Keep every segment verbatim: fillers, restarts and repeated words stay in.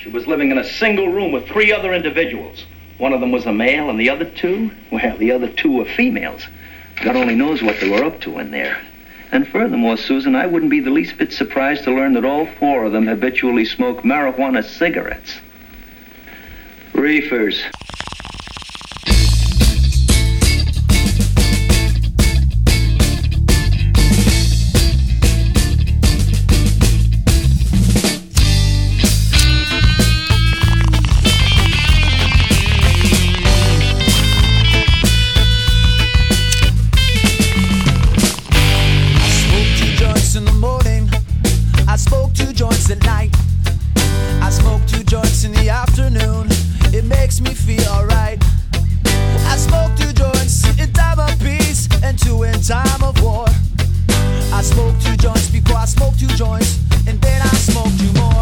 She was living in a single room with three other individuals. One of them was a male, and the other two, well, the other two were females. God only knows what they were up to in there. And furthermore, Susan, I wouldn't be the least bit surprised to learn that all four of them habitually smoke marijuana cigarettes. Reefers. At night, I smoke two joints in the afternoon. It makes me feel alright. I smoke two joints in time of peace and two in time of war. I smoke two joints before I smoke two joints, and then I smoke two more.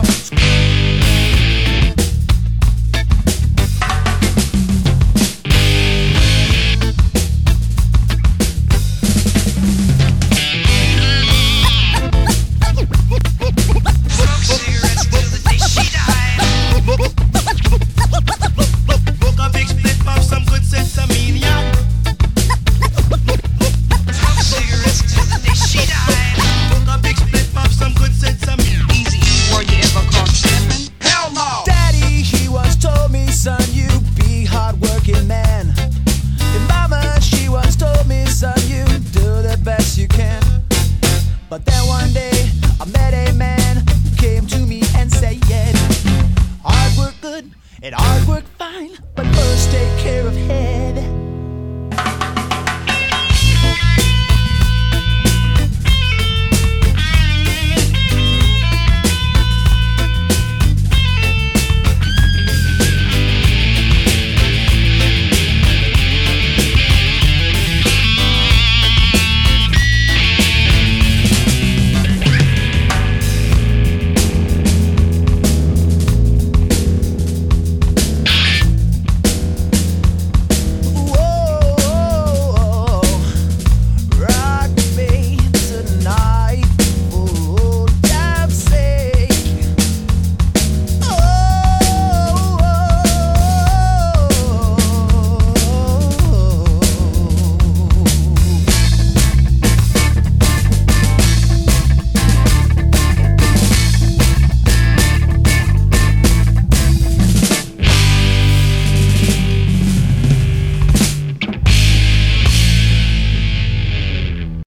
But then one day I met a man who came to me and said, yeah, hard work good and hard work